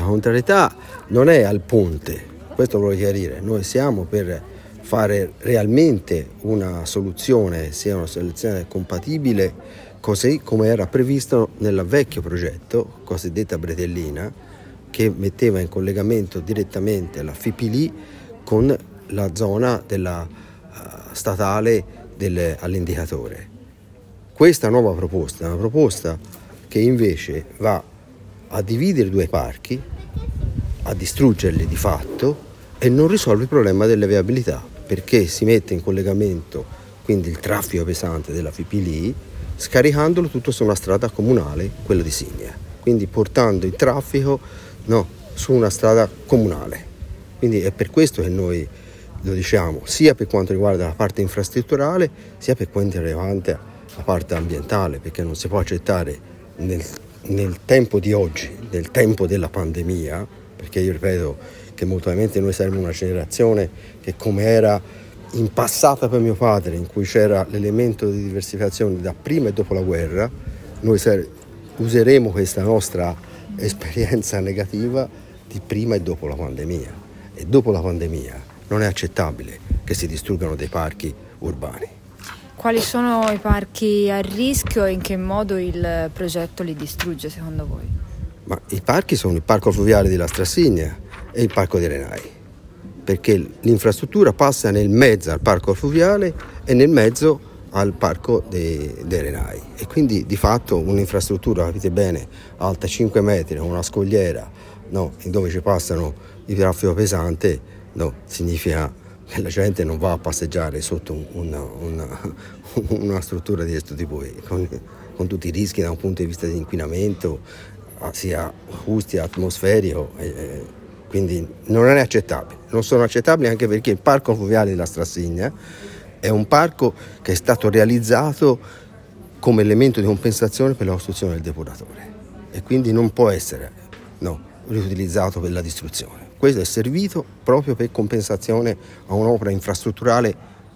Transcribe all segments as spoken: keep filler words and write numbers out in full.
contrarietà non è al ponte, questo lo voglio chiarire. Noi siamo per fare realmente una soluzione, sia una soluzione compatibile, così come era previsto nel vecchio progetto, cosiddetta bretellina, che metteva in collegamento direttamente la F I P L I con la zona della uh, statale del, all'indicatore. Questa nuova proposta è una proposta che invece va a dividere due parchi, a distruggerli di fatto, e non risolve il problema della viabilità, perché si mette in collegamento quindi il traffico pesante della F I P L I, scaricandolo tutto su una strada comunale, quella di Signa, quindi portando il traffico no, su una strada comunale. Quindi è per questo che noi lo diciamo, sia per quanto riguarda la parte infrastrutturale, sia per quanto riguarda la parte ambientale, perché non si può accettare nel, nel tempo di oggi, nel tempo della pandemia, perché io ripeto che molto probabilmente noi saremo una generazione che, come era in passata per mio padre, in cui c'era l'elemento di diversificazione da prima e dopo la guerra, noi sare- useremo questa nostra esperienza negativa di prima e dopo la pandemia. E dopo la pandemia non è accettabile che si distruggano dei parchi urbani. Quali sono i parchi a rischio e in che modo il progetto li distrugge secondo voi? Ma i parchi sono il parco fluviale di Lastrassigna e il parco dei Renai, perché l'infrastruttura passa nel mezzo al parco fluviale e nel mezzo al parco dei, dei Renai, e quindi di fatto un'infrastruttura, capite bene, alta cinque metri, con una scogliera, no, dove ci passano il traffico pesante, no, significa che la gente non va a passeggiare sotto una, una, una struttura di questo tipo, con, con tutti i rischi da un punto di vista di inquinamento, sia acustico, atmosferico, eh, quindi non è accettabile. Non sono accettabili anche perché il parco fluviale della Strassigna è un parco che è stato realizzato come elemento di compensazione per la costruzione del depuratore, e quindi non può essere no, riutilizzato per la distruzione. Questo è servito proprio per compensazione a un'opera infrastrutturale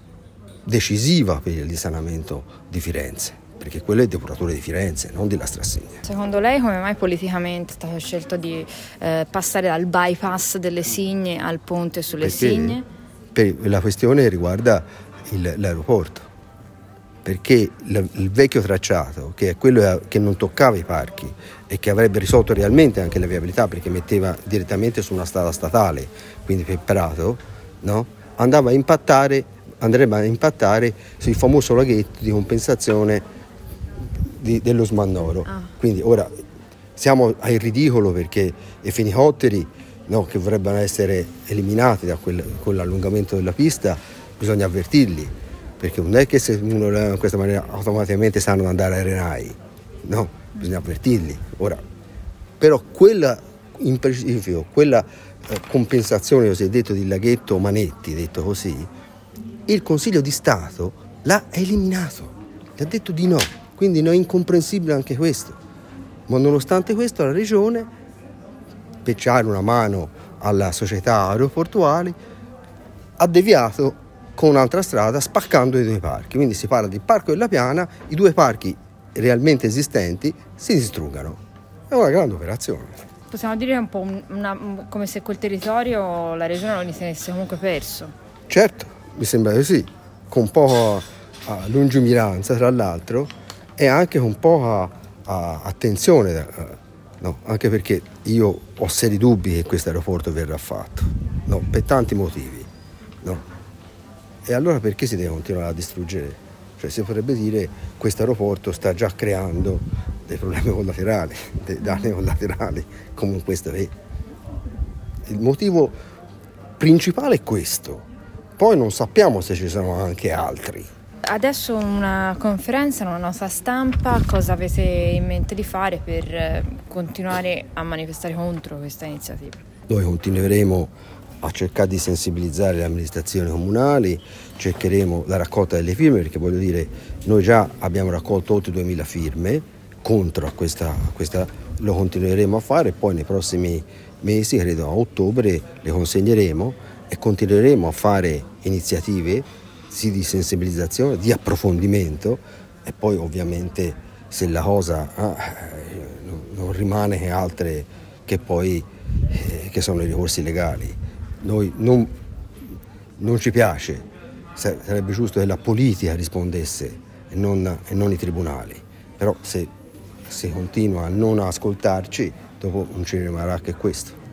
decisiva per il risanamento di Firenze, perché quello è il depuratore di Firenze, non della Strassigna. Secondo lei come mai politicamente è stato scelto di eh, passare dal bypass delle Signe al ponte sulle perché, Signe? Per la questione riguarda il, l'aeroporto, perché il, il vecchio tracciato, che è quello che non toccava i parchi e che avrebbe risolto realmente anche la viabilità, perché metteva direttamente su una strada statale, quindi per Prato, no? andava a impattare, andrebbe a impattare sul famoso laghetto di compensazione Di, dello Smannoro. Ah. Quindi ora siamo al ridicolo, perché i fenicotteri no, che vorrebbero essere eliminati da quel, quell'allungamento della pista, bisogna avvertirli, perché non è che se uno lo in questa maniera automaticamente sanno andare ai Renai, no, bisogna avvertirli. Ora, però quella in specifico, quella eh, compensazione cosiddetto di laghetto Manetti, detto così, il Consiglio di Stato l'ha eliminato, gli ha detto di no. Quindi non è incomprensibile anche questo, ma nonostante questo la Regione, per dare una mano alla società aeroportuali, ha deviato con un'altra strada spaccando i due parchi. Quindi si parla di Parco della Piana, i due parchi realmente esistenti si distruggano. È una grande operazione. Possiamo dire un po' una, come se quel territorio la Regione lo ritenesse comunque perso? Certo, mi sembra così, con poca lungimiranza tra l'altro, e anche con poca uh, attenzione, uh, no? Anche perché io ho seri dubbi che questo aeroporto verrà fatto, no? Per tanti motivi, no? E allora perché si deve continuare a distruggere? Cioè si potrebbe dire che questo aeroporto sta già creando dei problemi collaterali, dei danni collaterali, come questo è. Il motivo principale è questo, poi non sappiamo se ci sono anche altri. Adesso una conferenza, una nota stampa, cosa avete in mente di fare per continuare a manifestare contro questa iniziativa? Noi continueremo a cercare di sensibilizzare le amministrazioni comunali, cercheremo la raccolta delle firme, perché voglio dire, noi già abbiamo raccolto oltre duemila firme contro questa, questa, lo continueremo a fare, poi nei prossimi mesi, credo a ottobre, le consegneremo e continueremo a fare iniziative sì di sensibilizzazione, di approfondimento, e poi ovviamente se la cosa ah, non rimane che altre che poi eh, che sono i ricorsi legali. Noi non, non ci piace, sarebbe giusto che la politica rispondesse e non, e non i tribunali, però se si continua a non ascoltarci, dopo non ci rimarrà che questo.